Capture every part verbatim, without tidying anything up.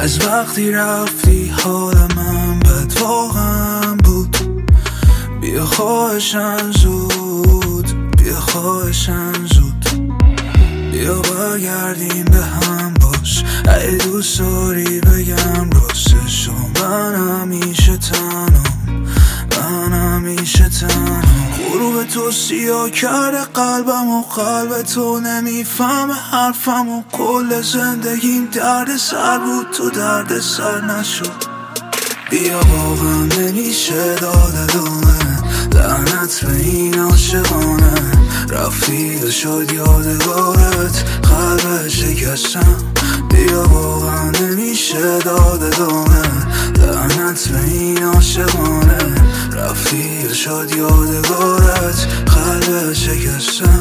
از وقتی رفتی حال من بد واقعا بود. بیا خواهشن زود، بیا خواهشن زود، بیا برگردیم به هم باش. اگه دوست داری بگم راستشو، من همیشه تنم، من همیشه تنم. غروب تو سیاه کرده قلبم و قلب تو نمیفهم حرفم و کل زندگیم درد سر بود، تو درد سر نشد. بیا واقعا نمیشه داد دومه، لعنت به این عاشقانه. رفتی و شد یادگارت، قلب شکستم. بیا واقعا نمیشه داد دومه، لعنت به این عاشقانه. رفتی و شد یادگارت، قلب شکستم.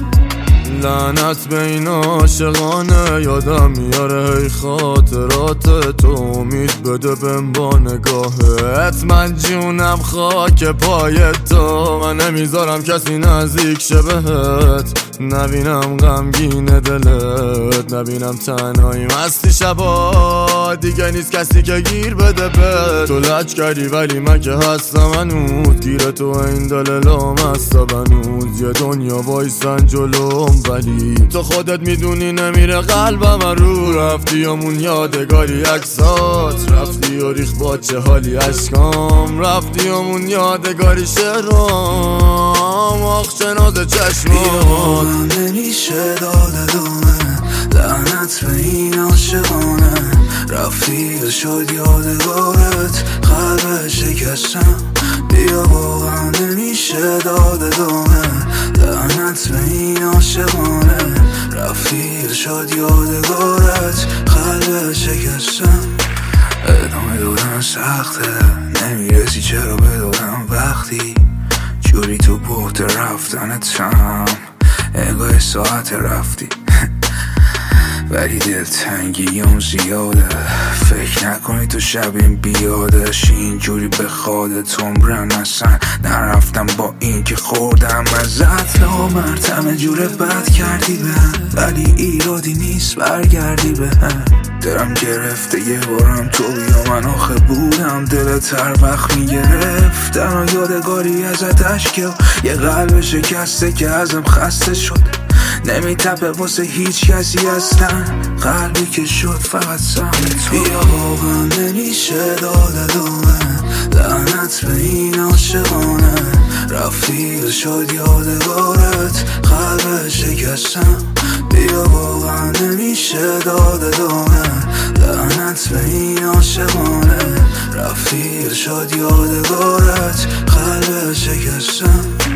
لعنت به این عاشقانه، یادم میاره هی خاطرات تو. امید بده بهم با نگاهت، من جونم خاک پای تو. من نمیذارم کسی نزدیک شه بهت، نبینم غمگین دلت، نبینم تنهایی مستی شبا. دیگه نیست کسی که گیر بده به تو. لج کردی ولی من که هستم هنوز، گیر تو این دل لامست بنوز. یه دنیا وایسن جلوم ولی تو خودت میدونی نمیره قلبم رو. رفتی همون یادگاری عکسات، رفتی و ریخ با چه حالی اشکام. رفتی همون یادگاری شرام، آخ چه ناز چشمات. نمیشه داده دومه، لعنت به این عاشقانه. رفتی و شد یادگارت، قلب شکستم. بیا واقعا نمیشه داده دومه، لعنت به این عاشقانه. رفتی و شد یادگارت، قلب شکستم. ادامه دادن سخته، نمیرسی چرا بدادم وقتی جوری تو بحت رفتنتم. انگاه ساعت رفتی ولی دلتنگی اون زیاده. فکر نکنی تو شب این بیادش اینجوری به خودت عمرن. اصلا نرفتم با این که خوردم ازت نامرتم. جور بد کردی به ولی ایرادی نیست برگردی به هم. دلم گرفته یه بارم تو بیا، من آخه بودم دلت هر وقت میگرفت. تنها یادگاری ازت عشقه و یه قلب شکسته که ازم خسته شد. نمیتپه واسه هیچ کسی اصلا، قلبی که شد فقط سهم تو. بیا واقعا نمیشه داده دومه، لعنت به این عاشقانه. رفتی و شد یادگارت، قلب شکستم. بیا واقعا نمیشه داده دومه، لعنت به این عاشقانه. رفتی و شد یادگارت، قلب شکستم.